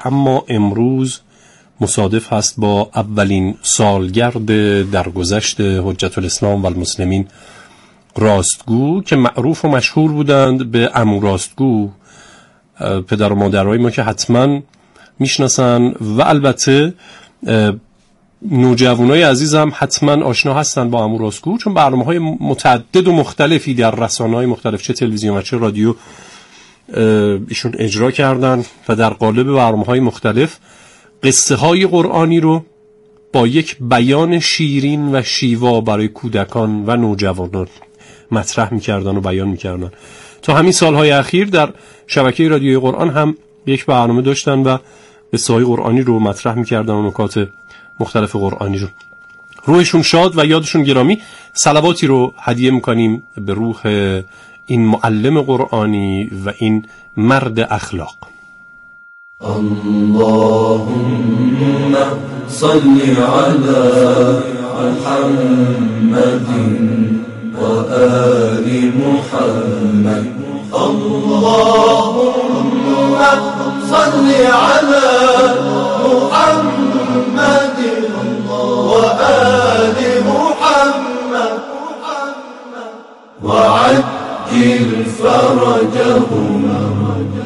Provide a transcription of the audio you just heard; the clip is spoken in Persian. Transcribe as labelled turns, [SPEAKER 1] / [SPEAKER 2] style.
[SPEAKER 1] اما امروز مصادف هست با اولین سالگرد درگذشت حجت الاسلام و المسلمین راستگو که معروف و مشهور بودند به عمو راستگو. پدر و مادرای ما که حتما میشناسن و البته نوجوانای عزیزم حتما آشنا هستن با عمو راستگو، چون برنامه‌های متعدد و مختلفی در رسانه‌های مختلف چه تلویزیون و چه رادیو ایشون اجرا کردن و در قالب برنامه‌های مختلف قصه های قرآنی رو با یک بیان شیرین و شیوا برای کودکان و نوجوانان مطرح می‌کردن و بیان می‌کردن. تا همین سالهای اخیر در شبکه رادیوی قرآن هم یک برنامه داشتن و قصه های قرآنی رو مطرح می‌کردن و نکات مختلف قرآنی رو. روحشون شاد و یادشون گرامی. صلواتی رو هدیه می‌کنیم به روح این معلم قرآنی و این مرد اخلاق.
[SPEAKER 2] اللهم صل على محمد و آل محمد. اللهم صل على محمد و آل محمد وعجل فرجهم